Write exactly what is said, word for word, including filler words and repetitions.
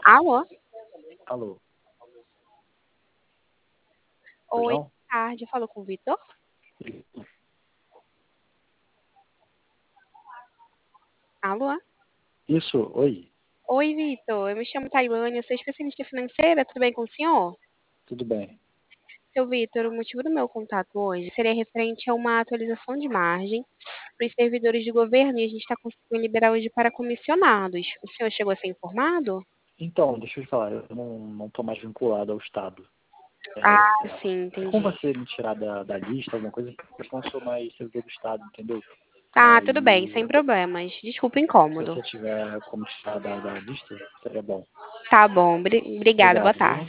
Alô? Alô? Pois Oi, boa não? tarde. Eu falo com o Vitor? Alô? Isso, oi, Oi, Vitor. Eu me chamo Tailane, eu sou especialista financeira. Tudo bem com o senhor? tudo bem. Seu Vitor, o motivo do meu contato hoje seria referente a uma atualização de margem para os servidores de governo e a gente está conseguindo liberar hoje para comissionados. O senhor chegou a ser informado? Então, deixa eu te falar, eu não, não tô mais vinculado ao Estado. Ah, É, sim, é como entendi. você me tirar da, da lista, alguma coisa, porque eu não sou mais servidor do Estado, entendeu? Tá, tudo bem, Aí, sem eu tô- problemas. Desculpa o se incômodo. você tiver como tirar da, da lista, seria bom. Tá bom, bri- obrigada, boa Obrigado, viu? tarde.